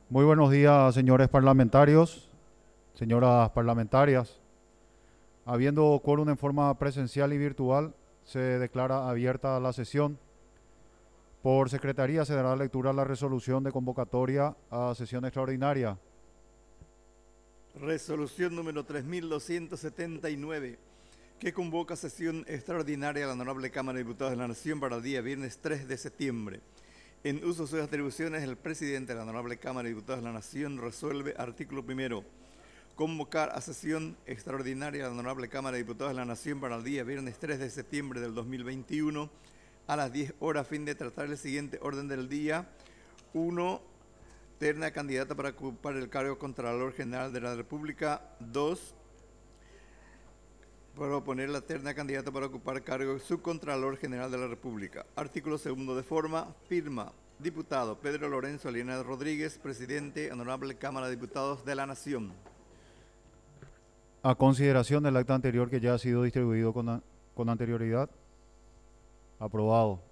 Muy buenos días, señores parlamentarios, señoras parlamentarias. Habiendo quórum en forma presencial y virtual, se declara abierta la sesión. Por secretaría se dará lectura a la resolución de convocatoria a sesión extraordinaria. Resolución número 3279, que convoca sesión extraordinaria a la Honorable Cámara de Diputados de la Nación para el día viernes 3 de septiembre. En uso de sus atribuciones, el presidente de la Honorable Cámara de Diputados de la Nación resuelve, artículo primero, convocar a sesión extraordinaria a la Honorable Cámara de Diputados de la Nación para el día viernes 3 de septiembre del 2021 a las 10 horas, a fin de tratar el siguiente orden del día. 1. Terna candidata para ocupar el cargo de Contralor General de la República. 2. Proponer la terna candidata para ocupar cargo de Subcontralor General de la República. Artículo segundo de forma. Firma. Diputado Pedro Lorenzo Aliena Rodríguez, presidente, Honorable Cámara de Diputados de la Nación. A consideración del acta anterior que ya ha sido distribuido con anterioridad. Aprobado.